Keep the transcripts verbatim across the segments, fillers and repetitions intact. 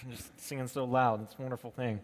can just singing so loud. It's a wonderful thing.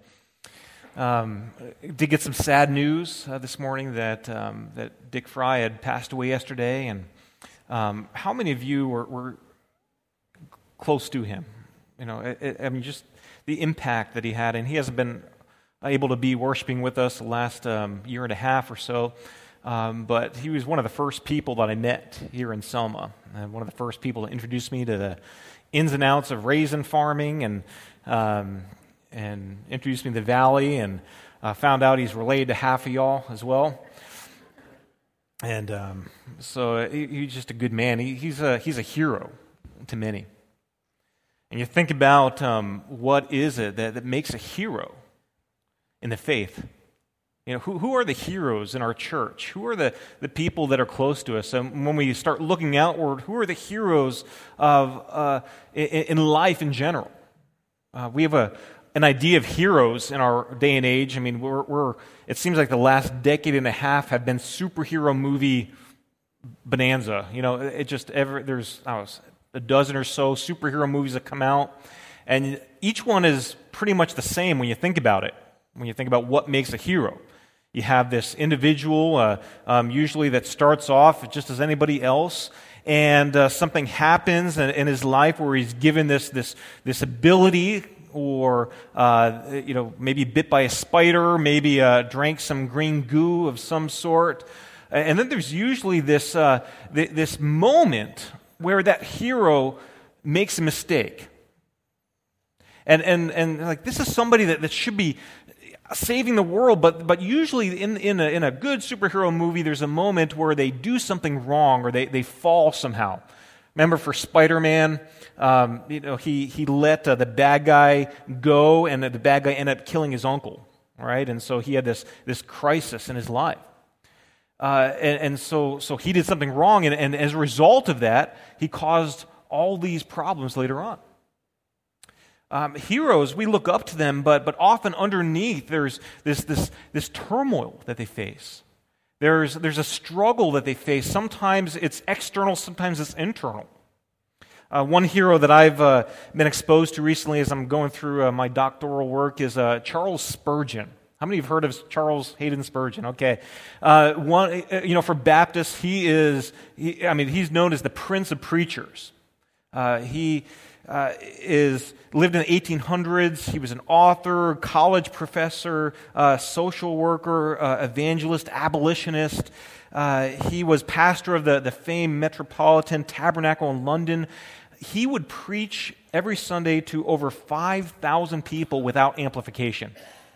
Um, did get some sad news uh, this morning that um, that Dick Fry had passed away yesterday, and um, how many of you were, were close to him? You know, it, it, I mean, just the impact that he had, and he hasn't been able to be worshiping with us the last um, year and a half or so, um, but he was one of the first people that I met here in Selma, and one of the first people to introduce me to the ins and outs of raisin farming, and um, and introduced me to the valley, and uh, found out he's related to half of y'all as well. And um, so he, he's just a good man. He, he's a he's a hero to many. And you think about um, what is it that, that makes a hero in the faith? You know, who who are the heroes in our church? Who are the, the people that are close to us? And when we start looking outward, who are the heroes of uh, in, in life in general? Uh, we have a an idea of heroes in our day and age. I mean, we're, we're it seems like the last decade and a half have been superhero movie bonanza. You know, it just ever there's I don't know, a dozen or so superhero movies that come out, and each one is pretty much the same when you think about it. When you think about what makes a hero, you have this individual, uh, um, usually that starts off just as anybody else, and uh, something happens in, in his life where he's given this this this ability. Or, uh, you know, maybe bit by a spider, maybe uh, drank some green goo of some sort. And then there's usually this uh, th- this moment where that hero makes a mistake. And and and like this is somebody that, that should be saving the world, but but usually in in a, in a good superhero movie, there's a moment where they do something wrong or they, they fall somehow. Remember for Spider-Man, um, you know, he he let uh, the bad guy go, and the bad guy ended up killing his uncle, right? And so he had this this crisis in his life, uh, and, and so so he did something wrong, and, and as a result of that, he caused all these problems later on. Um, heroes, we look up to them, but but often underneath there's this this this turmoil that they face. There's there's a struggle that they face. Sometimes it's external, sometimes it's internal. Uh, one hero that I've uh, been exposed to recently as I'm going through uh, my doctoral work is uh, Charles Spurgeon. How many have heard of Charles Haddon Spurgeon? Okay, uh, one you know for Baptists, he is. He, I mean, he's known as the Prince of Preachers. Uh, he. Uh, is lived in the eighteen hundreds. He was an author, college professor, uh, social worker, uh, evangelist, abolitionist. Uh, he was pastor of the, the famed Metropolitan Tabernacle in London. He would preach every Sunday to over five thousand people without amplification.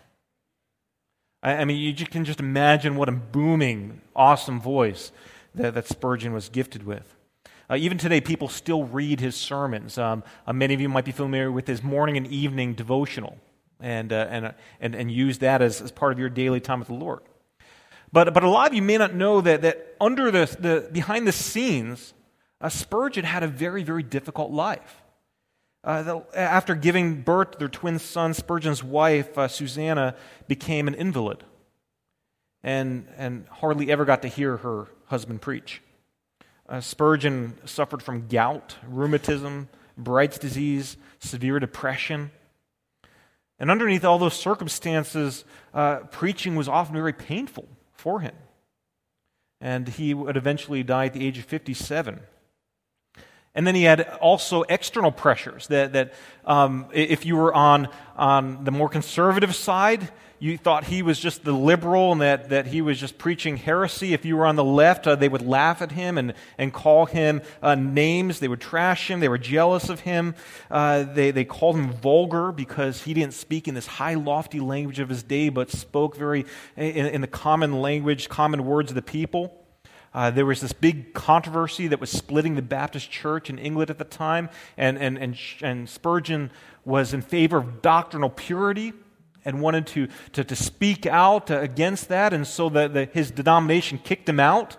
I, I mean, you just can just imagine what a booming, awesome voice that, that Spurgeon was gifted with. Uh, even today, people still read his sermons. Um, uh, many of you might be familiar with his morning and evening devotional, and uh, and, uh, and and use that as, as part of your daily time with the Lord. But but a lot of you may not know that that under the the behind the scenes, uh, Spurgeon had a very very difficult life. Uh, the, after giving birth to their twin son, Spurgeon's wife uh, Susanna became an invalid, and and hardly ever got to hear her husband preach. Uh, Spurgeon suffered from gout, rheumatism, Bright's disease, severe depression. And underneath all those circumstances, uh, preaching was often very painful for him. And he would eventually die at the age of fifty-seven. And then he had also external pressures that, that um, if you were on, on the more conservative side, you thought he was just the liberal and that, that he was just preaching heresy. If you were on the left, uh, they would laugh at him and, and call him uh, names. They would trash him. They were jealous of him. Uh, they, they called him vulgar because he didn't speak in this high, lofty language of his day, but spoke very in, in the common language, common words of the people. Uh, there was this big controversy that was splitting the Baptist church in England at the time, and, and, and, and Spurgeon was in favor of doctrinal purity and wanted to, to, to speak out against that, and so the, the, his denomination kicked him out.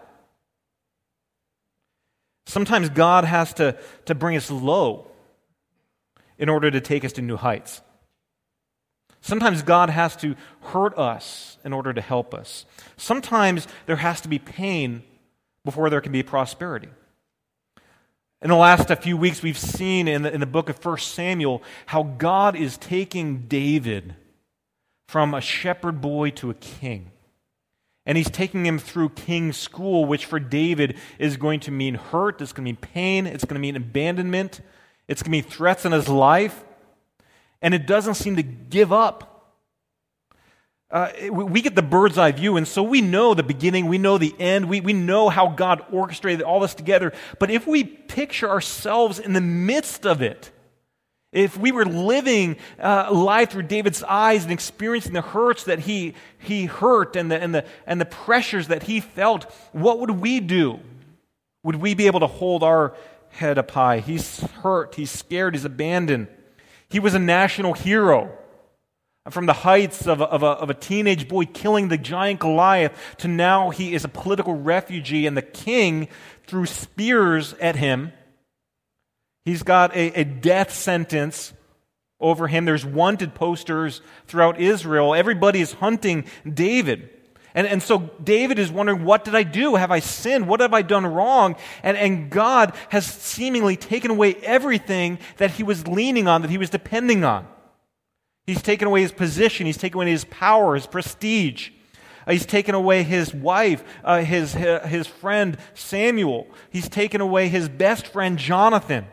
Sometimes God has to, to bring us low in order to take us to new heights. Sometimes God has to hurt us in order to help us. Sometimes there has to be pain before there can be prosperity. In the last few weeks, we've seen in the, in the book of First Samuel how God is taking David from a shepherd boy to a king. And he's taking him through king school, which for David is going to mean hurt, it's going to mean pain, it's going to mean abandonment, it's going to mean threats in his life. And it doesn't seem to give up. Uh, we get the bird's eye view, and so we know the beginning, we know the end, we, we know how God orchestrated all this together. But if we picture ourselves in the midst of it, if we were living uh, life through David's eyes and experiencing the hurts that he he hurt and the, and, the, and the pressures that he felt, what would we do? Would we be able to hold our head up high? He's hurt, he's scared, he's abandoned. He was a national hero. From the heights of a, of, a, of a teenage boy killing the giant Goliath to now he is a political refugee and the king threw spears at him. He's got a, a death sentence over him. There's wanted posters throughout Israel. Everybody is hunting David. And, and so David is wondering, what did I do? Have I sinned? What have I done wrong? And, and God has seemingly taken away everything that he was leaning on, that he was depending on. He's taken away his position. He's taken away his power, his prestige. Uh, he's taken away his wife, uh, his, his friend Samuel. He's taken away his best friend Jonathan.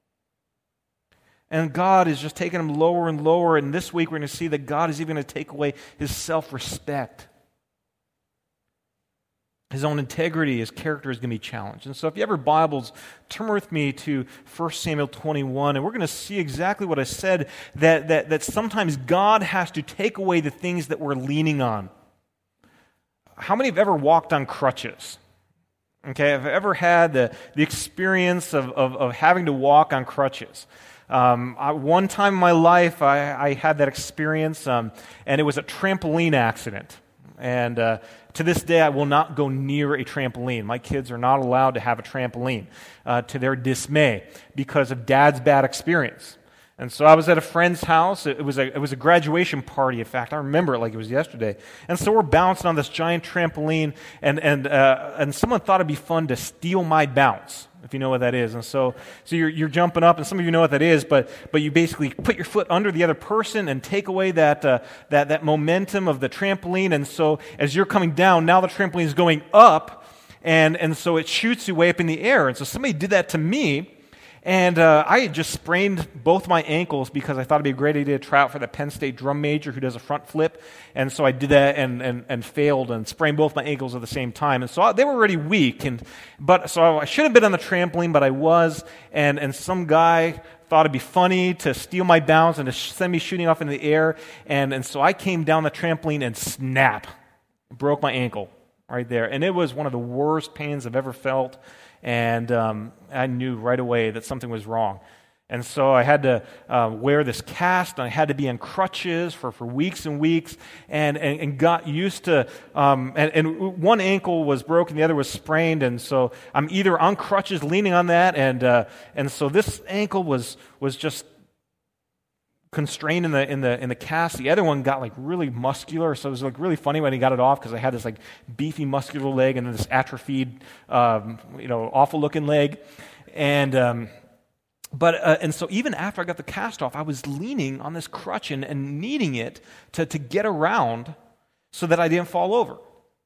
And God is just taking him lower and lower. And this week we're going to see that God is even going to take away his self-respect. His own integrity, his character is going to be challenged. And so if you have your Bibles, turn with me to First Samuel twenty-one, and we're going to see exactly what I said, that, that, that sometimes God has to take away the things that we're leaning on. How many have ever walked on crutches? Okay, have ever had the, the experience of, of, of having to walk on crutches? Um, I, one time in my life, I, I had that experience, um, and it was a trampoline accident. And uh, to this day, I will not go near a trampoline. My kids are not allowed to have a trampoline, uh, to their dismay, because of Dad's bad experience. And so I was at a friend's house. It was a it was a graduation party. In fact, I remember it like it was yesterday. And so we're bouncing on this giant trampoline, and and uh, and someone thought it'd be fun to steal my bounce, if you know what that is. And so so you're you're jumping up, and some of you know what that is, but but you basically put your foot under the other person and take away that uh, that that momentum of the trampoline. And so as you're coming down, now the trampoline is going up, and and so it shoots you way up in the air. And so somebody did that to me. And uh, I had just sprained both my ankles because I thought it'd be a great idea to try out for the Penn State drum major who does a front flip. And so I did that and, and, and failed and sprained both my ankles at the same time. And so I, they were already weak. And but so I should have been on the trampoline, but I was. And, and some guy thought it'd be funny to steal my bounce and to send me shooting off in the air. And, and so I came down the trampoline and snap, broke my ankle right there. And it was one of the worst pains I've ever felt. And um, I knew right away that something was wrong. And so I had to uh, wear this cast, and I had to be on crutches for, for weeks and weeks, and, and, and got used to, um, and, and one ankle was broken, the other was sprained, and so I'm either on crutches leaning on that, and uh, and so this ankle was was just constrained in the in the in the cast. The other one got like really muscular, so it was like really funny when he got it off because I had this like beefy muscular leg and then this atrophied, um, you know, awful looking leg, and um, but uh, and so even after I got the cast off, I was leaning on this crutch and, and needing it to to get around so that I didn't fall over.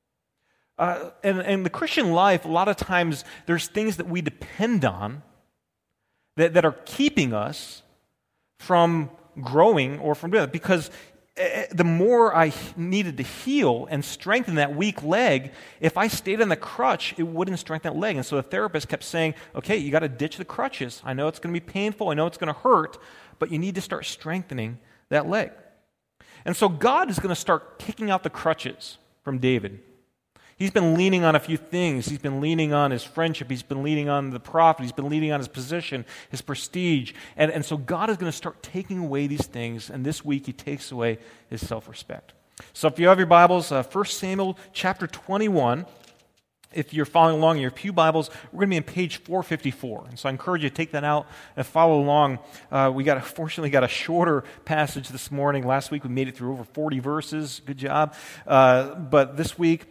Uh, and and the Christian life, a lot of times there's things that we depend on that that are keeping us from growing or from doing it, because the more I needed to heal and strengthen that weak leg, if I stayed on the crutch, it wouldn't strengthen that leg. And so the therapist kept saying, okay, you got to ditch the crutches. I know it's going to be painful. I know it's going to hurt, but you need to start strengthening that leg. And so God is going to start kicking out the crutches from David. He's been leaning on a few things. He's been leaning on his friendship. He's been leaning on the prophet. He's been leaning on his position, his prestige. And, and so God is going to start taking away these things, and this week he takes away his self-respect. So if you have your Bibles, uh, First Samuel chapter twenty-one, if you're following along in your pew Bibles, we're going to be on page four fifty-four. And so I encourage you to take that out and follow along. Uh, we got a, fortunately got a shorter passage this morning. Last week we made it through over forty verses. Good job. Uh, but this week,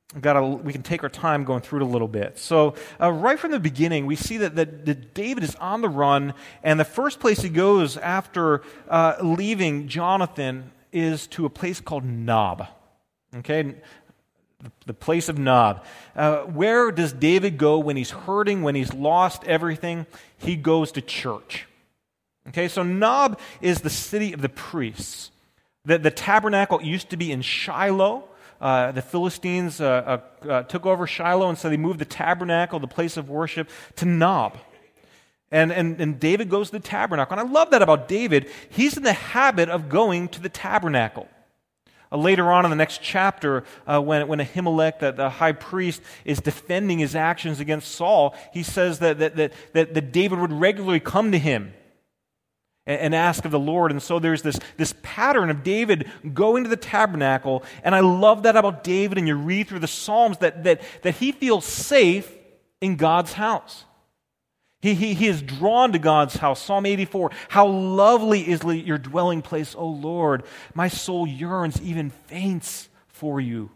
We've got to, we can take our time going through it a little bit. So uh, right from the beginning, we see that, that, that David is on the run, and the first place he goes after uh, leaving Jonathan is to a place called Nob. Okay, the, the place of Nob. Uh, where does David go when he's hurting, when he's lost everything? He goes to church. Okay, so Nob is the city of the priests. The, the tabernacle used to be in Shiloh. Uh, the Philistines uh, uh, uh, took over Shiloh, and so they moved the tabernacle, the place of worship, to Nob. And, and, and David goes to the tabernacle. And I love that about David. He's in the habit of going to the tabernacle. Uh, later on in the next chapter, uh, when, when Ahimelech, the, the high priest, is defending his actions against Saul, he says that, that, that, that, that David would regularly come to him and ask of the Lord. And so there's this, this pattern of David going to the tabernacle, and I love that about David, and you read through the Psalms that, that, that he feels safe in God's house. He, he, he is drawn to God's house. Psalm eighty-four, how lovely is your dwelling place, O Lord. My soul yearns, even faints for you.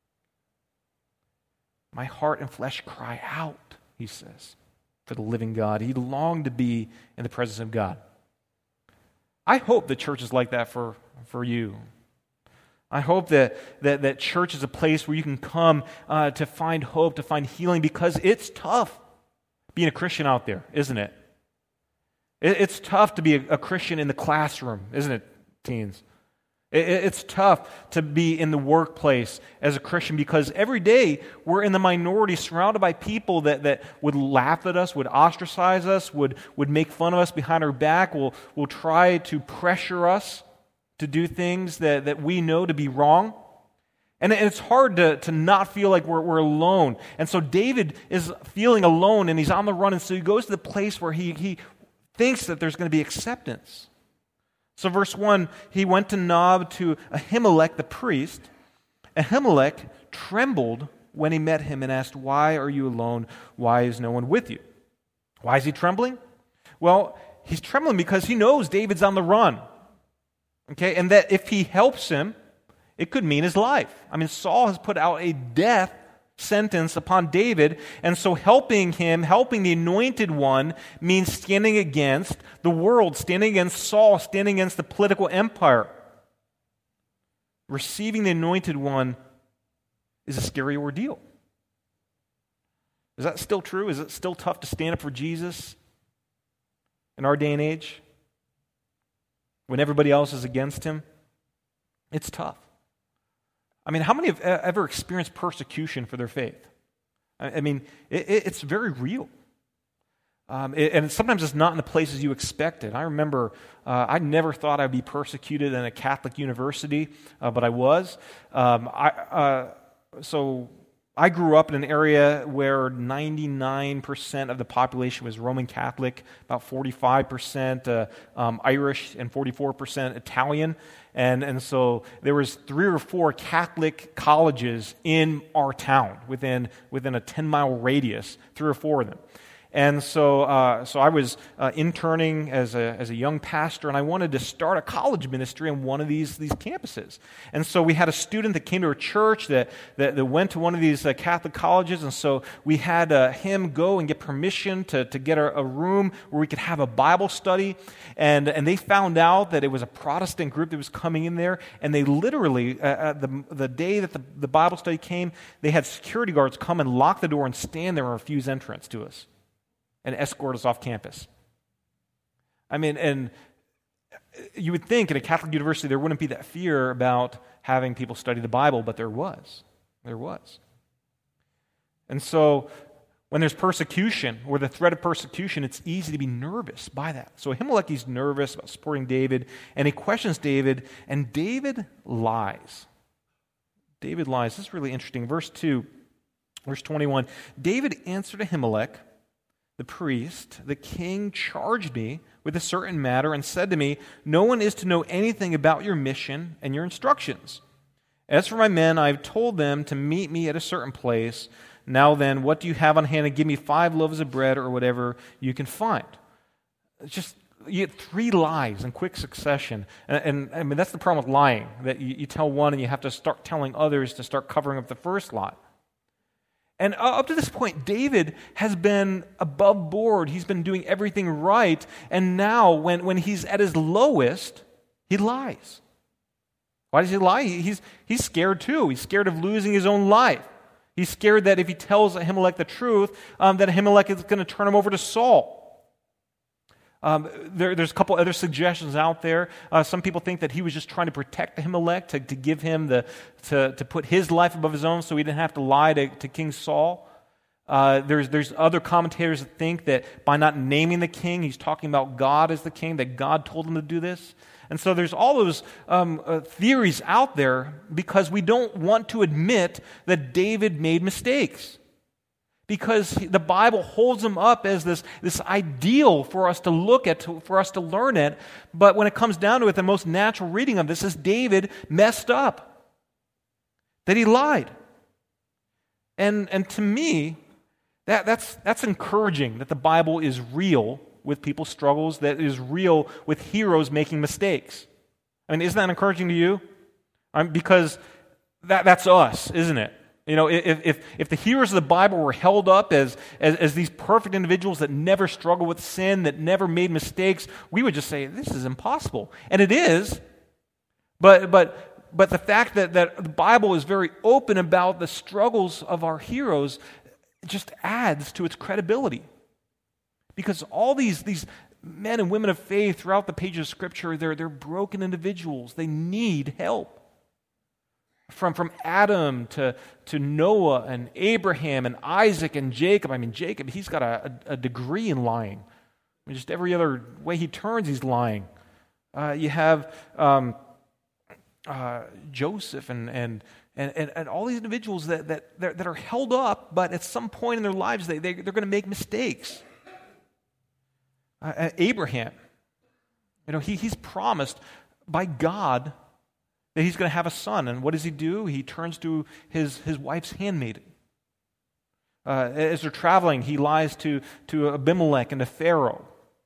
My heart and flesh cry out, he says, for the living God. He longed to be in the presence of God. I hope the church is like that for, for you. I hope that, that, that church is a place where you can come uh, to find hope, to find healing, because it's tough being a Christian out there, isn't it? it it's tough to be a, a Christian in the classroom, isn't it, teens? It, it's tough to be in the workplace as a Christian, because every day we're in the minority, surrounded by people that, that would laugh at us, would ostracize us, would, would make fun of us behind our back, will, will try to pressure us to do things that, that we know to be wrong. And it's hard to, to not feel like we're, we're alone. And so David is feeling alone, and he's on the run, and so he goes to the place where he, he thinks that there's going to be acceptance. So verse one, he went to Nob to Ahimelech the priest. Ahimelech trembled when he met him and asked, "Why are you alone? Why is no one with you?" Why is he trembling? Well, he's trembling because he knows David's on the run. Okay, and that if he helps him, it could mean his life. I mean, Saul has put out a death sentence upon David, and so helping him, helping the anointed one, means standing against the world, standing against Saul, standing against the political empire. Receiving the anointed one is a scary ordeal. Is that still true? Is it still tough to stand up for Jesus in our day and age when everybody else is against him? It's tough. I mean, how many have ever experienced persecution for their faith? I mean, it, it's very real. Um, it, and sometimes it's not in the places you expected. I remember uh, I never thought I'd be persecuted in a Catholic university, uh, but I was. Um, I, uh, so I grew up in an area where ninety-nine percent of the population was Roman Catholic, about forty-five percent uh, um, Irish, and forty-four percent Italian. And, and so there was three or four Catholic colleges in our town, within, within a ten-mile radius, three or four of them. And so uh, so I was uh, interning as a as a young pastor, and I wanted to start a college ministry on one of these these campuses. And so we had a student that came to our church that that, that went to one of these uh, Catholic colleges, and so we had uh, him go and get permission to, to get a, a room where we could have a Bible study. And, and they found out that it was a Protestant group that was coming in there, and they literally, uh, the, the day that the, the Bible study came, they had security guards come and lock the door and stand there and refuse entrance to us and escort us off campus. I mean, and you would think at a Catholic university there wouldn't be that fear about having people study the Bible, but there was. There was. And so when there's persecution or the threat of persecution, it's easy to be nervous by that. So Ahimelech is nervous about supporting David, and he questions David, and David lies. David lies. This is really interesting. Verse two, verse twenty-one, David answered Ahimelech, the priest, "The king charged me with a certain matter and said to me, 'No one is to know anything about your mission and your instructions. As for my men, I have told them to meet me at a certain place. Now then, what do you have on hand? And give me five loaves of bread or whatever you can find.'" It's just, you get three lies in quick succession. And, and I mean, that's the problem with lying, that you, you tell one and you have to start telling others to start covering up the first lie. And up to this point, David has been above board. He's been doing everything right. And now, when, when he's at his lowest, he lies. Why does he lie? He's, he's scared too. He's scared of losing his own life. He's scared that if he tells Ahimelech the truth, um, that Ahimelech is going to turn him over to Saul. Um, there, there's a couple other suggestions out there. Uh, some people think that he was just trying to protect Ahimelech, to, to give him the, to, to put his life above his own so he didn't have to lie to, to King Saul. Uh, there's, there's other commentators that think that by not naming the king, he's talking about God as the king, that God told him to do this. And so there's all those um, uh, theories out there because we don't want to admit that David made mistakes. Because the Bible holds him up as this, this ideal for us to look at, to, for us to learn it. But when it comes down to it, the most natural reading of this is David messed up. That he lied. And, and to me, that, that's, that's encouraging that the Bible is real with people's struggles, that is real with heroes making mistakes. I mean, isn't that encouraging to you? Um, because that, that's us, isn't it? You know, if, if, if the heroes of the Bible were held up as, as, as these perfect individuals that never struggled with sin, that never made mistakes, we would just say, this is impossible. And it is, but but but the fact that, that the Bible is very open about the struggles of our heroes just adds to its credibility. Because all these, these men and women of faith throughout the pages of Scripture, they're, they're broken individuals. They need help. From, from Adam to, to Noah and Abraham and Isaac and Jacob. I mean, Jacob, he's got a, a, a degree in lying. I mean, just every other way he turns, he's lying. Uh, you have um, uh, Joseph and, and, and, and, and all these individuals that, that, that are held up, but at some point in their lives, they, they, they're going to make mistakes. Uh, Abraham, you know, he, he's promised by God that he's going to have a son. And what does he do? He turns to his, his wife's handmaiden. Uh, as they're traveling, he lies to, to Abimelech and to Pharaoh.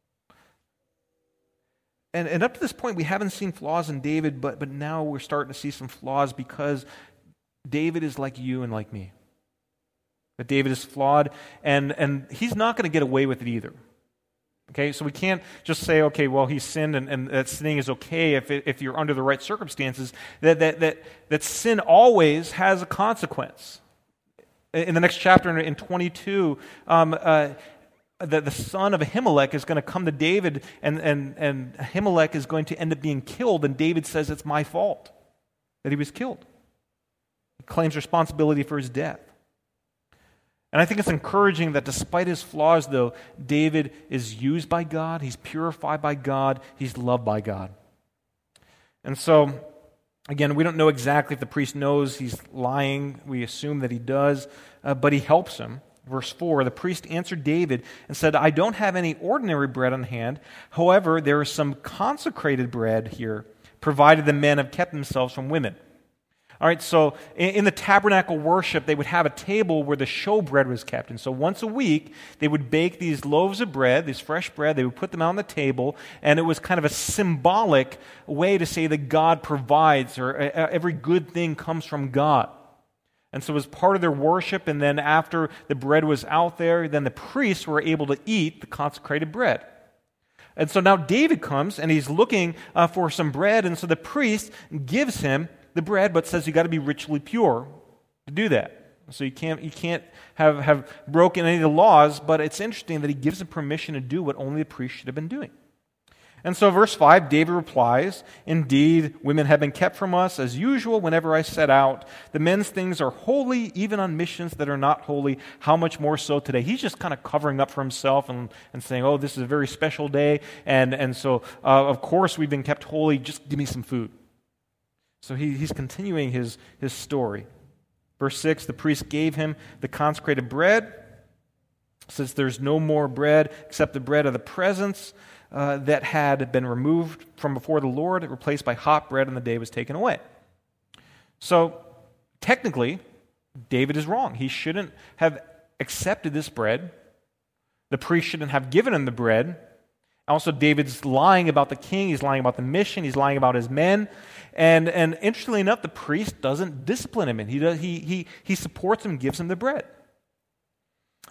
And, and up to this point, we haven't seen flaws in David, but, but now we're starting to see some flaws because David is like you and like me. That David is flawed, and, and he's not going to get away with it either. Okay, so we can't just say, okay, well, he sinned and, and that sinning is okay if it, if you're under the right circumstances. That, that that that sin always has a consequence. In the next chapter, in twenty-two, um, uh, the, the son of Ahimelech is going to come to David, and, and, and Ahimelech is going to end up being killed, and David says it's my fault that he was killed. He claims responsibility for his death. And I think it's encouraging that despite his flaws, though, David is used by God, he's purified by God, he's loved by God. And so, again, we don't know exactly if the priest knows he's lying. We assume that he does, uh, but he helps him. Verse four, the priest answered David and said, I don't have any ordinary bread on hand. However, there is some consecrated bread here, provided the men have kept themselves from women. All right, so in the tabernacle worship, they would have a table where the showbread was kept. And so once a week, they would bake these loaves of bread, these fresh bread. They would put them on the table, and it was kind of a symbolic way to say that God provides, or every good thing comes from God. And so it was part of their worship, and then after the bread was out there, then the priests were able to eat the consecrated bread. And so now David comes, and he's looking uh, for some bread, and so the priest gives him the bread, but says you got to be ritually pure to do that. So you can't you can't have, have broken any of the laws, but it's interesting that he gives him permission to do what only the priest should have been doing. And so verse five, David replies, Indeed, women have been kept from us as usual whenever I set out. The men's things are holy, even on missions that are not holy. How much more so today? He's just kind of covering up for himself and, and saying, oh, this is a very special day, and, and so uh, of course we've been kept holy, just give me some food. So he, he's continuing his, his story. Verse six, the priest gave him the consecrated bread. Since there's no more bread except the bread of the presence uh, that had been removed from before the Lord, replaced by hot bread, and the day was taken away. So technically, David is wrong. He shouldn't have accepted this bread. The priest shouldn't have given him the bread. Also, David's lying about the king. He's lying about the mission. He's lying about his men. And and interestingly enough, the priest doesn't discipline him. And he does, he he he supports him, gives him the bread.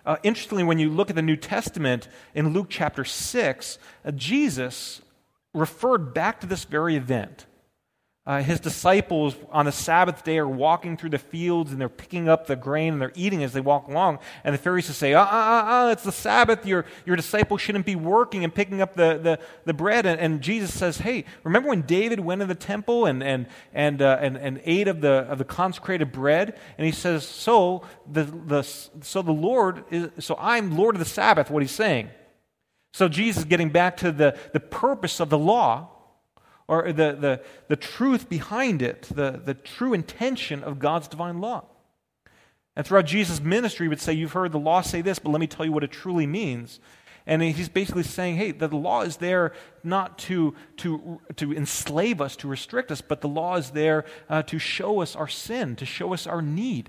Uh, interestingly, when you look at the New Testament in Luke chapter six, uh, Jesus referred back to this very event. Uh, his disciples on the Sabbath day are walking through the fields and they're picking up the grain and they're eating as they walk along. And the Pharisees say, uh, uh, uh, uh, it's the Sabbath. Your, your disciples shouldn't be working and picking up the, the, the bread. And, and Jesus says, hey, remember when David went to the temple and, and, and, uh, and, and ate of the, of the consecrated bread? And he says, so the, the, so the Lord, is, so I'm Lord of the Sabbath, what he's saying. So Jesus getting back to the, the purpose of the law, or the, the, the truth behind it, the, the true intention of God's divine law. And throughout Jesus' ministry, he would say, you've heard the law say this, but let me tell you what it truly means. And he's basically saying, hey, the law is there not to, to, to enslave us, to restrict us, but the law is there uh, to show us our sin, to show us our need.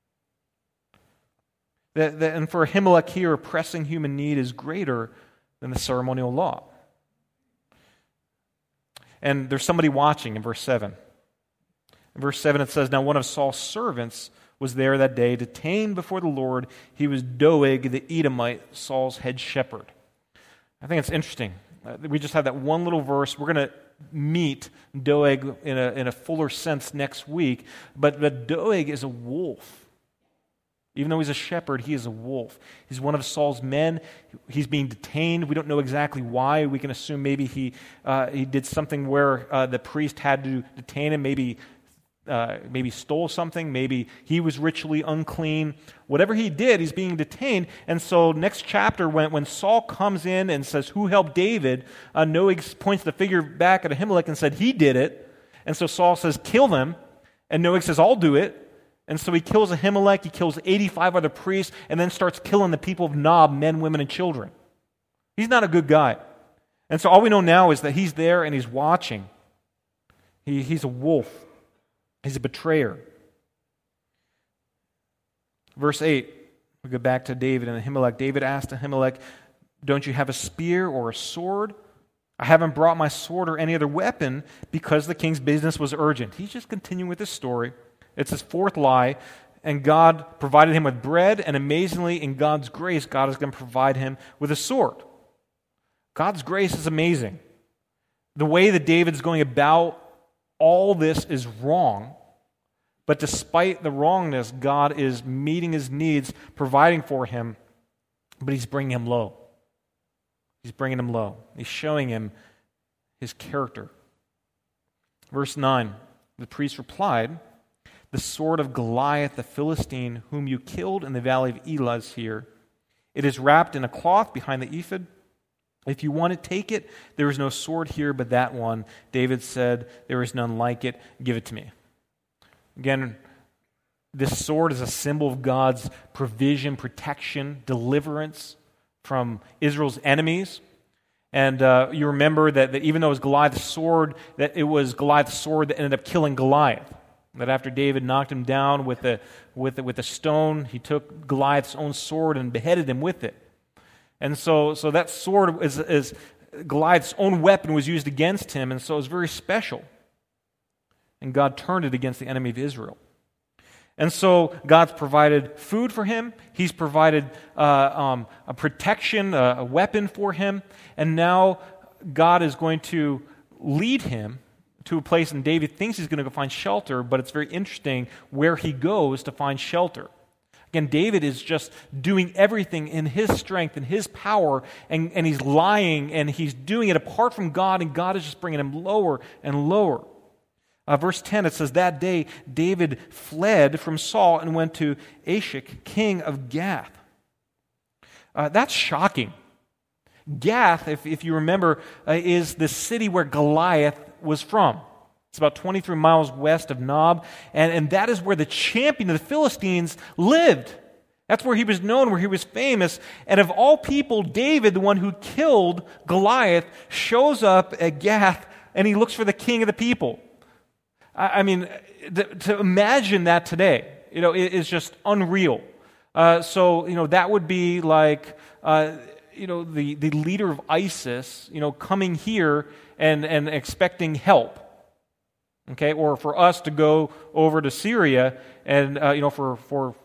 That, that, and for Ahimelech here, a pressing human need is greater than the ceremonial law. And there's somebody watching in verse seven. In verse seven it says, now one of Saul's servants was there that day, detained before the Lord. He was Doeg the Edomite, Saul's head shepherd. I think it's interesting. Uh, we just have that one little verse. We're going to meet Doeg in a, in a fuller sense next week. But, but Doeg is a wolf. Even though he's a shepherd, he is a wolf. He's one of Saul's men. He's being detained. We don't know exactly why. We can assume maybe he uh, he did something where uh, the priest had to detain him. Maybe uh, maybe stole something. Maybe he was ritually unclean. Whatever he did, he's being detained. And so next chapter, when, when Saul comes in and says, who helped David? Uh, Doeg points the finger back at Ahimelech and said, he did it. And so Saul says, kill them. And Doeg says, I'll do it. And so he kills Ahimelech, he kills eighty-five other priests, and then starts killing the people of Nob, men, women, and children. He's not a good guy. And so all we know now is that he's there and he's watching. He, he's a wolf. He's a betrayer. Verse eight, we go back to David and Ahimelech. David asked Ahimelech, don't you have a spear or a sword? I haven't brought my sword or any other weapon because the king's business was urgent. He's just continuing with this story. It's his fourth lie, and God provided him with bread, and amazingly, in God's grace, God is going to provide him with a sword. God's grace is amazing. The way that David's going about all this is wrong, but despite the wrongness, God is meeting his needs, providing for him, but he's bringing him low. He's bringing him low. He's showing him his character. Verse nine, the priest replied, the sword of Goliath the Philistine, whom you killed in the valley of Elah, is here. It is wrapped in a cloth behind the ephod. If you want to take it, there is no sword here but that one. David said, there is none like it. Give it to me. Again, this sword is a symbol of God's provision, protection, deliverance from Israel's enemies. And uh, you remember that, that even though it was Goliath's sword, that it was Goliath's sword that ended up killing Goliath. That after David knocked him down with a, with a, with a stone, he took Goliath's own sword and beheaded him with it. And so, so that sword is, is Goliath's own weapon was used against him, and so it was very special. And God turned it against the enemy of Israel. And so God's provided food for him. He's provided uh, um, a protection, a, a weapon for him. And now God is going to lead him to a place, and David thinks he's going to go find shelter, but it's very interesting where he goes to find shelter. Again, David is just doing everything in his strength and his power, and, and he's lying, and he's doing it apart from God, and God is just bringing him lower and lower. Uh, verse ten, it says, that day David fled from Saul and went to Achish, king of Gath. Uh, that's shocking. Gath, if, if you remember, uh, is the city where Goliath was from. It's about twenty-three miles west of Nob, and, and that is where the champion of the Philistines lived. That's where he was known, where he was famous. And of all people, David, the one who killed Goliath, shows up at Gath, and he looks for the king of the people. I, I mean, to, to imagine that today, you know, it is just unreal. Uh, so, you know, that would be like... Uh, you know, the, the leader of ISIS, you know, coming here and, and expecting help, okay? Or for us to go over to Syria and, uh, you know, for, for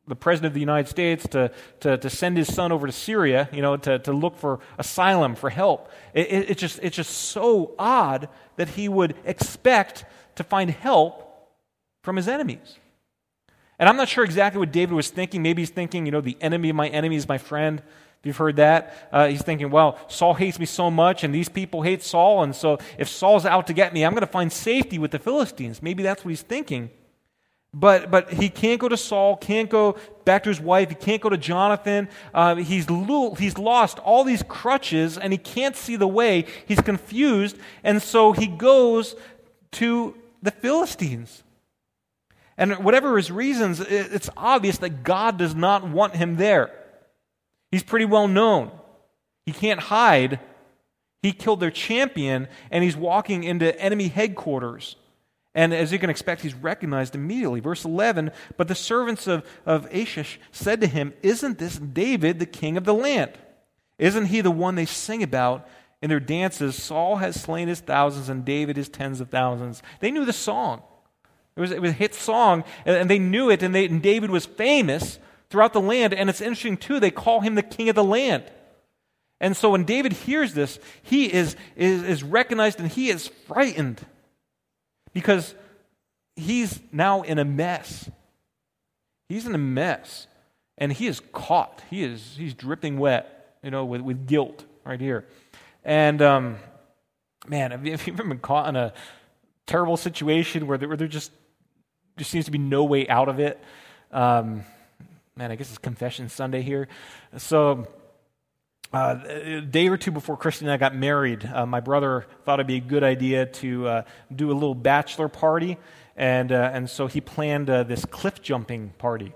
the President of the United States to, to, to send his son over to Syria, you know, to, to look for asylum, for help. It, it, it's just, it's just so odd that he would expect to find help from his enemies. And I'm not sure exactly what David was thinking. Maybe he's thinking, you know, the enemy of my enemy is my friend. If you've heard that, uh, he's thinking, well, Saul hates me so much, and these people hate Saul, and so if Saul's out to get me, I'm going to find safety with the Philistines. Maybe that's what he's thinking. But but he can't go to Saul, can't go back to his wife, he can't go to Jonathan. Uh, he's lo- he's lost all these crutches, and he can't see the way. He's confused, and so he goes to the Philistines. And whatever his reasons, it's obvious that God does not want him there. He's pretty well known. He can't hide. He killed their champion, and he's walking into enemy headquarters. And as you can expect, he's recognized immediately. Verse eleven, but the servants of, of Achish said to him, isn't this David, the king of the land? Isn't he the one they sing about in their dances? Saul has slain his thousands and David his tens of thousands. They knew the song. It was, it was a hit song, and they knew it, and, they, and David was famous throughout the land. And it's interesting, too, they call him the king of the land. And so when David hears this, he is, is, is recognized and he is frightened. Because he's now in a mess. He's in a mess. And he is caught. He is he's dripping wet, you know, with, with guilt right here. And, um, man, have you, have you ever been caught in a terrible situation where there, where there just, just seems to be no way out of it? Um, man, I guess it's Confession Sunday here. So... Uh, a day or two before Christy and I got married, uh, my brother thought it'd be a good idea to uh, do a little bachelor party, and uh, and so he planned uh, this cliff jumping party.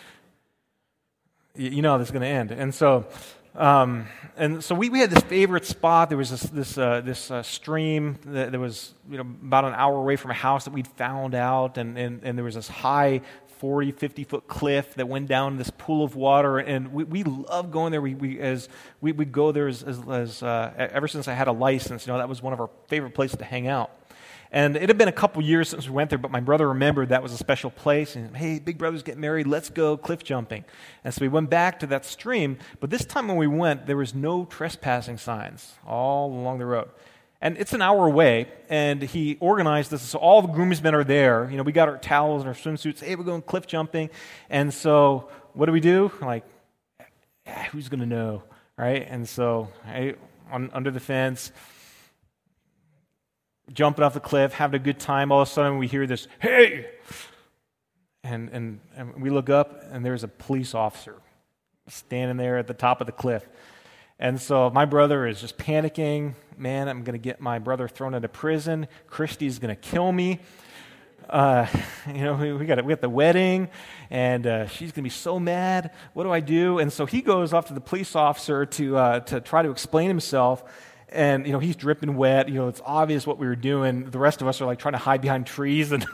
You, you know how this is going to end, and so um, and so we, we had this favorite spot. There was this this uh, this uh, stream that, that was you know about an hour away from a house that we'd found out, and and, and there was this high forty, fifty foot cliff that went down this pool of water, and we, we love going there. We, we as we we go there as, as, as uh, ever since I had a license. You know, that was one of our favorite places to hang out. And it had been a couple years since we went there, but my brother remembered that was a special place. And hey, big brother's getting married. Let's go cliff jumping. And so we went back to that stream. But this time when we went, there was no trespassing signs all along the road. And it's an hour away, and he organized this. So all the groomsmen are there. You know, we got our towels and our swimsuits. Hey, we're going cliff jumping. And so what do we do? Like, yeah, who's going to know, right? And so I, on, under the fence, jumping off the cliff, having a good time. All of a sudden we hear this, hey! And, and, and we look up, and there's a police officer standing there at the top of the cliff. And so my brother is just panicking. Man, I'm going to get my brother thrown into prison. Christy's going to kill me. Uh, you know, we, we got we got the wedding, and uh, she's going to be so mad. What do I do? And so he goes off to the police officer to uh, to try to explain himself. And, you know, he's dripping wet. You know, it's obvious what we were doing. The rest of us are, like, trying to hide behind trees and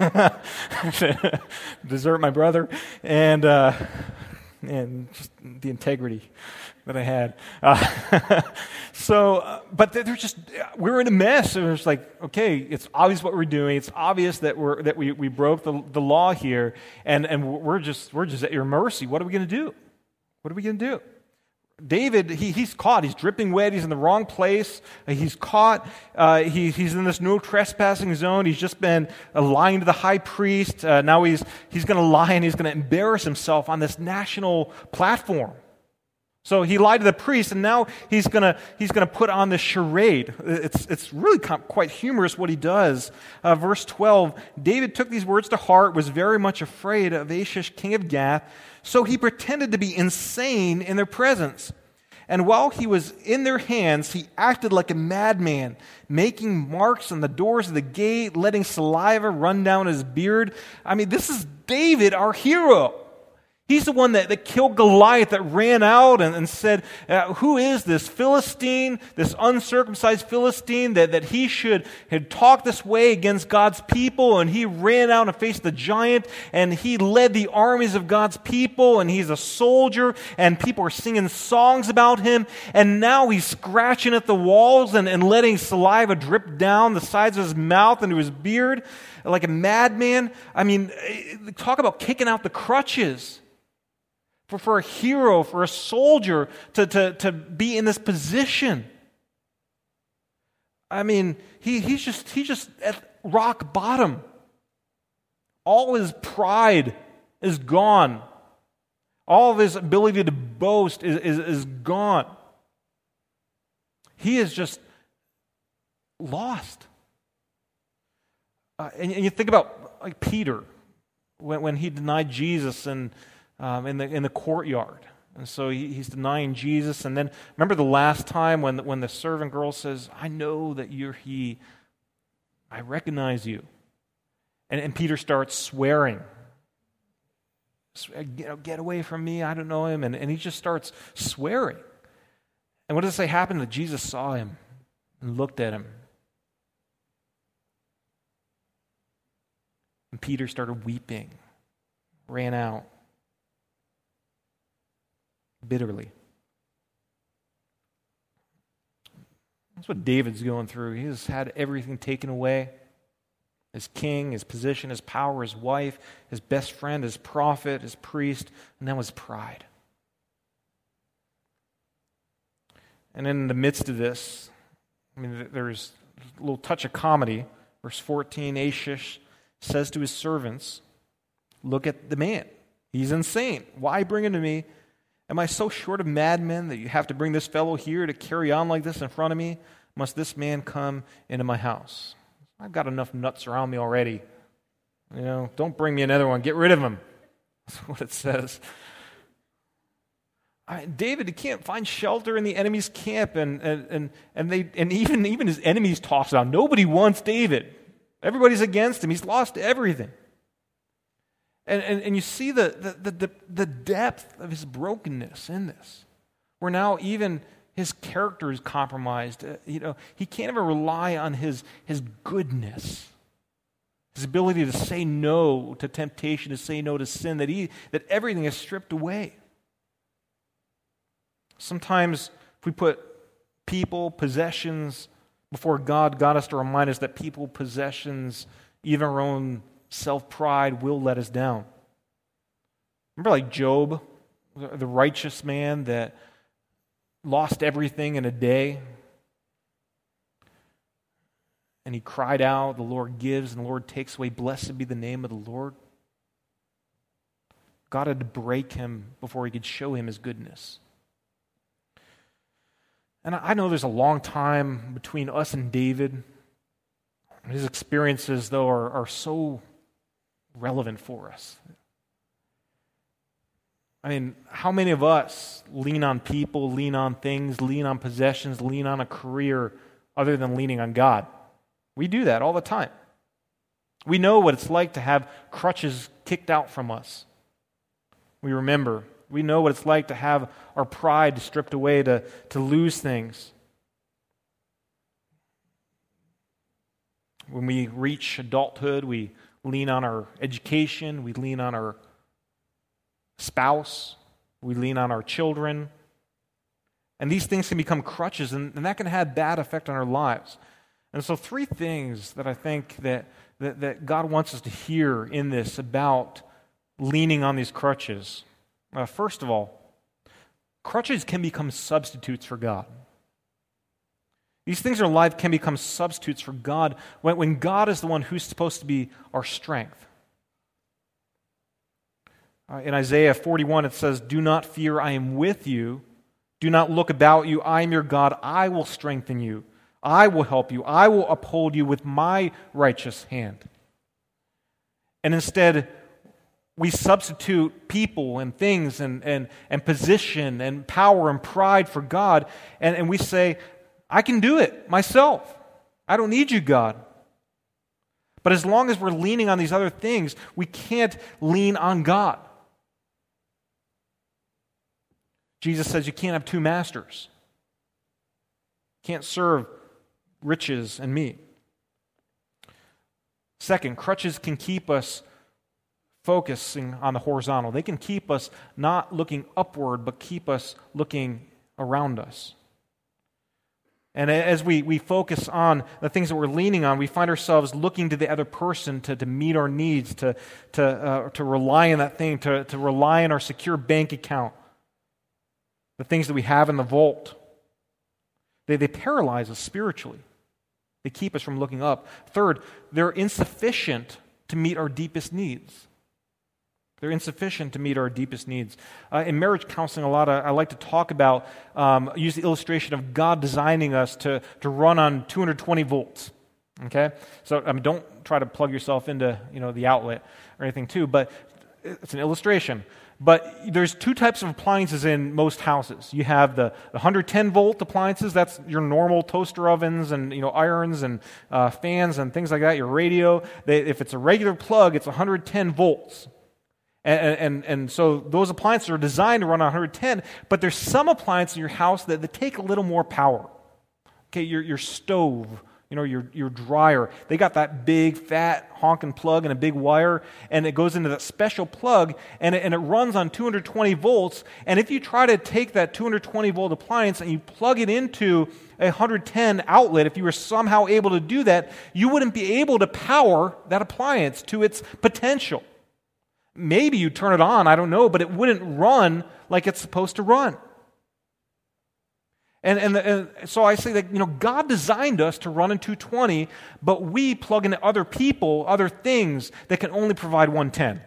desert my brother. And, uh, and just the integrity that I had. Uh, so, uh, but they're just, we're in a mess. And it's like, okay, it's obvious what we're doing. It's obvious that we're, that we, we broke the, the law here. And, and we're just, we're just at your mercy. What are we going to do? What are we going to do? David, he, he's caught. He's dripping wet. He's in the wrong place. Uh, he's caught. Uh, he, he's in this no trespassing zone. He's just been uh, lying to the high priest. Uh, now he's he's going to lie and he's going to embarrass himself on this national platform. So he lied to the priest, and now he's going to he's going to put on this charade. It's it's really quite humorous what he does. Uh, verse twelve: David took these words to heart, was very much afraid of Achish, king of Gath. So he pretended to be insane in their presence. And while he was in their hands, he acted like a madman, making marks on the doors of the gate, letting saliva run down his beard. I mean, this is David, our hero. He's the one that, that killed Goliath, that ran out and, and said, uh, who is this Philistine, this uncircumcised Philistine, that, that he should had talked this way against God's people? And he ran out and faced the giant, and he led the armies of God's people, and he's a soldier, and people are singing songs about him. And now he's scratching at the walls and, and letting saliva drip down the sides of his mouth into his beard like a madman. I mean, talk about kicking out the crutches. For, for a hero, for a soldier to, to, to be in this position. I mean, he, he's just he's just at rock bottom. All his pride is gone. All of his ability to boast is, is, is gone. He is just lost. Uh, and, and you think about like Peter, when, when he denied Jesus and um, in the in the courtyard. And so he, he's denying Jesus. And then remember the last time when, when the servant girl says, I know that you're he. I recognize you. And, and Peter starts swearing. You know, get away from me, I don't know him. And, and he just starts swearing. And what does it say happened? That Jesus saw him and looked at him. And Peter started weeping, ran out bitterly. That's what David's going through. He has had everything taken away. His king, his position, his power, his wife, his best friend, his prophet, his priest, and now his pride. And in the midst of this, I mean, there's a little touch of comedy. Verse fourteen, Ashish says to his servants, look at the man. He's insane. Why bring him to me? Am I so short of madmen that you have to bring this fellow here to carry on like this in front of me? Must this man come into my house? I've got enough nuts around me already. You know, don't bring me another one. Get rid of him. That's what it says. I mean, David, he can't find shelter in the enemy's camp, and and and, and they and even, even his enemies toss it on. Nobody wants David. Everybody's against him. He's lost everything. And and, and you see the, the, the, the depth of his brokenness in this. Where now even his character is compromised. Uh, you know, he can't even rely on his, his goodness, his ability to say no to temptation, to say no to sin, that he that everything is stripped away. Sometimes if we put people, possessions before God, God has to remind us that people, possessions, even our own self-pride will let us down. Remember like Job, the righteous man that lost everything in a day. And he cried out, the Lord gives and the Lord takes away. Blessed be the name of the Lord. God had to break him before he could show him his goodness. And I know there's a long time between us and David. His experiences, though, are, are so relevant for us. I mean, how many of us lean on people, lean on things, lean on possessions, lean on a career other than leaning on God? We do that all the time. We know what it's like to have crutches kicked out from us. We remember. We know what it's like to have our pride stripped away, to, to lose things. When we reach adulthood, we lean on our education, we lean on our spouse, we lean on our children. And these things can become crutches, and, and that can have bad effect on our lives. And so three things that I think that, that, that God wants us to hear in this about leaning on these crutches. Uh, first of all, crutches can become substitutes for God. These things in our life can become substitutes for God when, when God is the one who's supposed to be our strength. Uh, in Isaiah forty-one, it says, do not fear, I am with you. Do not look about you, I am your God. I will strengthen you. I will help you. I will uphold you with my righteous hand. And instead, we substitute people and things and, and, and position and power and pride for God, and, and we say, I can do it myself. I don't need you, God. But as long as we're leaning on these other things, we can't lean on God. Jesus says you can't have two masters. You can't serve riches and me. Second, crutches can keep us focusing on the horizontal. They can keep us not looking upward, but keep us looking around us. And as we, we focus on the things that we're leaning on, we find ourselves looking to the other person to, to meet our needs, to, to, uh, to rely on that thing, to, to rely on our secure bank account, the things that we have in the vault. They, they paralyze us spiritually. They keep us from looking up. Third, they're insufficient to meet our deepest needs. They're insufficient to meet our deepest needs. Uh, in marriage counseling, a lot of, I like to talk about, um, use the illustration of God designing us to, to run on two hundred twenty volts. Okay? So I mean, don't try to plug yourself into, you know, the outlet or anything too, but it's an illustration. But there's two types of appliances in most houses. You have the one hundred ten volt appliances, that's your normal toaster ovens and, you know, irons and uh, fans and things like that, your radio. They, if it's a regular plug, it's one hundred ten volts. And, and, and so those appliances are designed to run on one hundred ten, but there's some appliances in your house that, that take a little more power. Okay, your, your stove, you know, your, your dryer, they got that big, fat, honking plug and a big wire, and it goes into that special plug, and it, and it runs on two hundred twenty volts, and if you try to take that two hundred twenty volt appliance and you plug it into a one hundred ten outlet, if you were somehow able to do that, you wouldn't be able to power that appliance to its potential. Maybe you turn it on, I don't know, but it wouldn't run like it's supposed to run. And, and, and so I say that, you know, God designed us to run in two twenty, but we plug into other people, other things that can only provide one ten.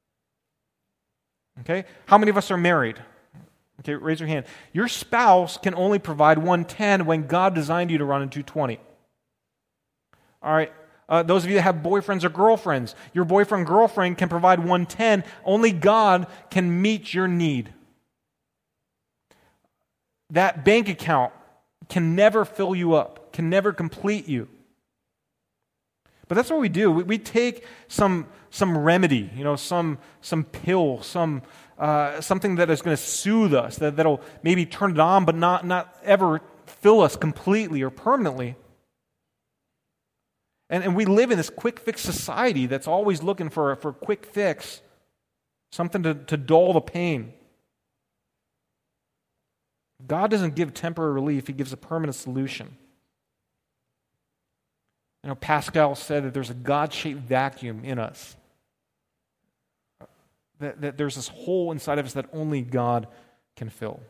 Okay? How many of us are married? Okay, raise your hand. Your spouse can only provide one ten when God designed you to run in two twenty. All right. Uh, those of you that have boyfriends or girlfriends, your boyfriend girlfriend can provide one ten. Only God can meet your need. That bank account can never fill you up, can never complete you. But that's what we do. We, we take some some remedy, you know, some some pill, some uh, something that is going to soothe us, that that'll maybe turn it on, but not not ever fill us completely or permanently. And, and we live in this quick fix society that's always looking for, for a quick fix, something to, to dull the pain. God doesn't give temporary relief, He gives a permanent solution. You know, Pascal said that there's a God-shaped vacuum in us. That, that there's this hole inside of us that only God can fill.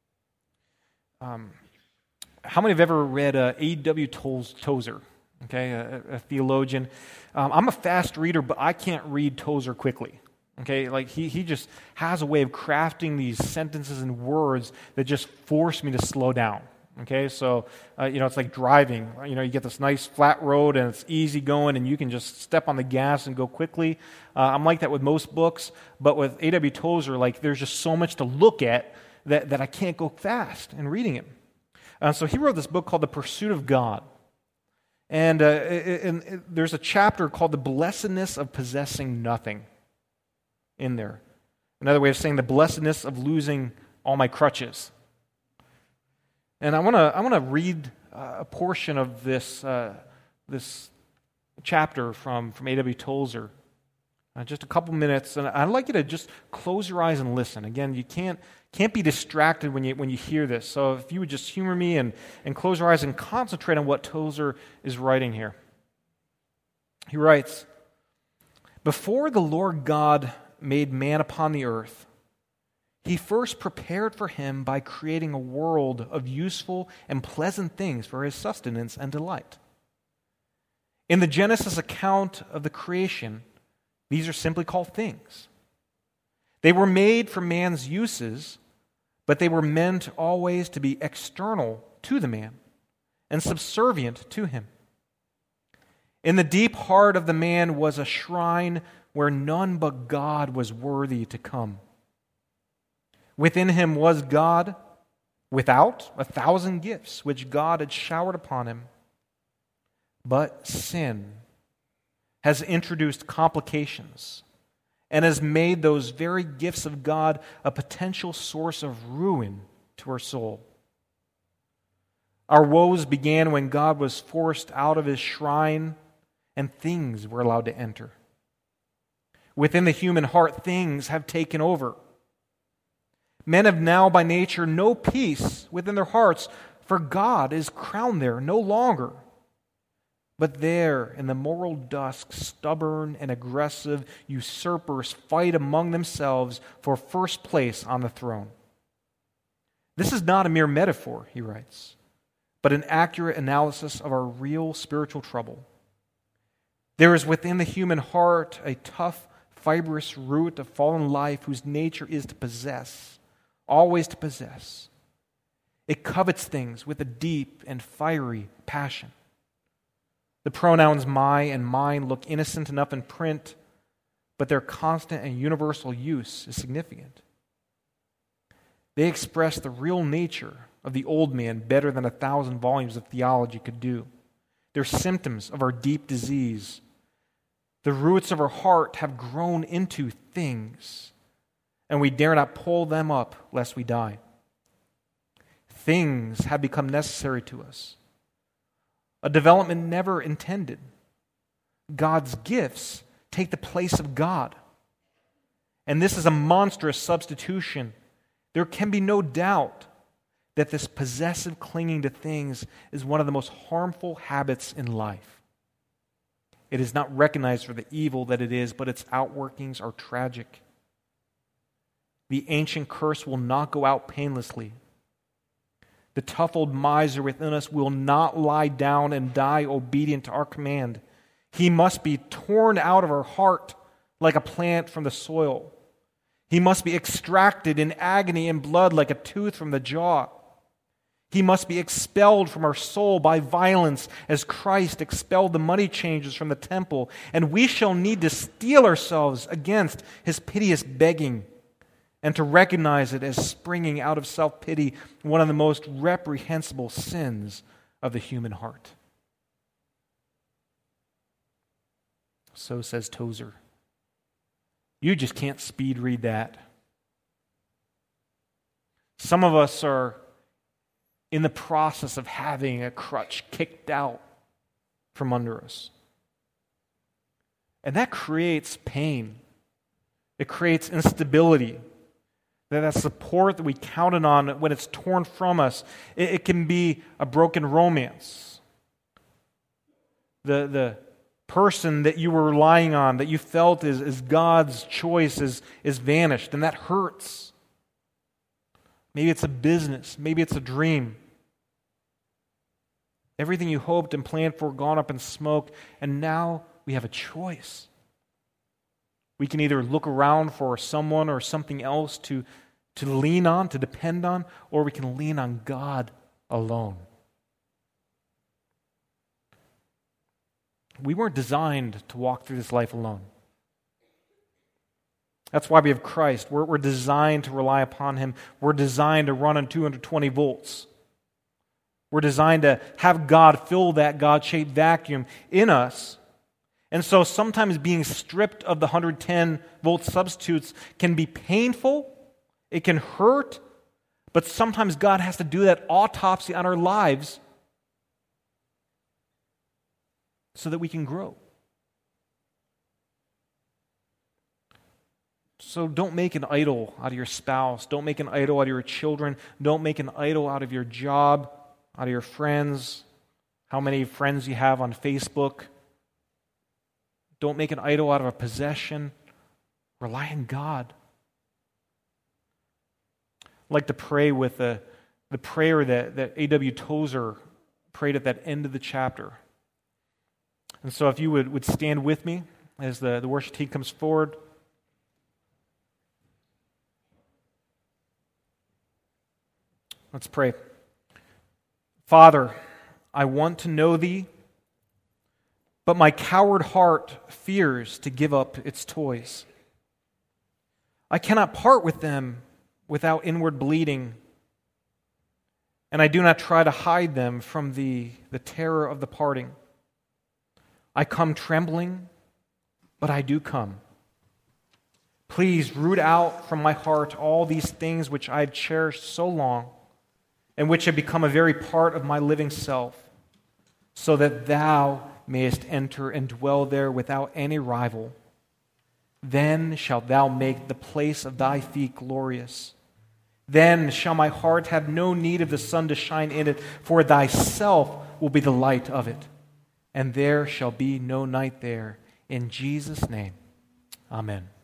Um, how many have ever read uh, A W Tozer? Okay, a, a theologian. Um, I'm a fast reader, but I can't read Tozer quickly. Okay, like he he just has a way of crafting these sentences and words that just force me to slow down. Okay, so uh, you know, it's like driving. You know, you get this nice flat road and it's easy going, and you can just step on the gas and go quickly. Uh, I'm like that with most books, but with A W Tozer, like there's just so much to look at that that I can't go fast in reading it. Uh, so he wrote this book called The Pursuit of God. And, uh, and, and there's a chapter called The Blessedness of Possessing Nothing in there. Another way of saying the blessedness of losing all my crutches. And I want to I want to read uh, a portion of this uh, this chapter from, from A W Tozer. Uh, just a couple minutes, and I'd like you to just close your eyes and listen. Again, you can't can't be distracted when you when you hear this. So if you would just humor me and, and close your eyes and concentrate on what Tozer is writing here. He writes, "Before the Lord God made man upon the earth, He first prepared for him by creating a world of useful and pleasant things for his sustenance and delight. In the Genesis account of the creation, these are simply called things. They were made for man's uses, but they were meant always to be external to the man and subservient to him. In the deep heart of the man was a shrine where none but God was worthy to come. Within him was God, without a thousand gifts which God had showered upon him. But sin has introduced complications and has made those very gifts of God a potential source of ruin to our soul. Our woes began when God was forced out of his shrine and things were allowed to enter. Within the human heart, things have taken over. Men have now by nature no peace within their hearts, for God is crowned there no longer. But there, in the moral dusk, stubborn and aggressive usurpers fight among themselves for first place on the throne. This is not a mere metaphor, he writes, but an accurate analysis of our real spiritual trouble. There is within the human heart a tough, fibrous root of fallen life whose nature is to possess, always to possess. It covets things with a deep and fiery passion. The pronouns my and mine look innocent enough in print, but their constant and universal use is significant. They express the real nature of the old man better than a thousand volumes of theology could do. They're symptoms of our deep disease. The roots of our heart have grown into things, and we dare not pull them up lest we die. Things have become necessary to us, a development never intended. God's gifts take the place of God. And this is a monstrous substitution. There can be no doubt that this possessive clinging to things is one of the most harmful habits in life. It is not recognized for the evil that it is, but its outworkings are tragic. The ancient curse will not go out painlessly. The tough old miser within us will not lie down and die obedient to our command. He must be torn out of our heart like a plant from the soil. He must be extracted in agony and blood like a tooth from the jaw. He must be expelled from our soul by violence as Christ expelled the money changers from the temple. And we shall need to steel ourselves against his piteous begging and to recognize it as springing out of self-pity, one of the most reprehensible sins of the human heart. So says Tozer. You just can't speed read that. Some of us are in the process of having a crutch kicked out from under us. And that creates pain. It creates instability. That that support that we counted on, when it's torn from us, it, it can be a broken romance. The, the person that you were relying on, that you felt is, is God's choice, is, is vanished, and that hurts. Maybe it's a business. Maybe it's a dream. Everything you hoped and planned for gone up in smoke, and now we have a choice. We can either look around for someone or something else to, to lean on, to depend on, or we can lean on God alone. We weren't designed to walk through this life alone. That's why we have Christ. We're, we're designed to rely upon Him. We're designed to run on two hundred twenty volts. We're designed to have God fill that God-shaped vacuum in us. And so sometimes being stripped of the one hundred ten volt substitutes can be painful, it can hurt, but sometimes God has to do that autopsy on our lives so that we can grow. So don't make an idol out of your spouse. Don't make an idol out of your children. Don't make an idol out of your job, out of your friends, how many friends you have on Facebook. Don't make an idol out of a possession. Rely on God. I'd like to pray with the, the prayer that, that A W Tozer prayed at that end of the chapter. And so if you would, would stand with me as the, the worship team comes forward. Let's pray. Father, I want to know Thee, but my coward heart fears to give up its toys. I cannot part with them without inward bleeding, and I do not try to hide them from the, the terror of the parting. I come trembling, but I do come. Please root out from my heart all these things which I have cherished so long, and which have become a very part of my living self, so that Thou mayest enter and dwell there without any rival. Then shalt Thou make the place of Thy feet glorious. Then shall my heart have no need of the sun to shine in it, for thyself will be the light of it, and there shall be no night there. In Jesus' name, amen.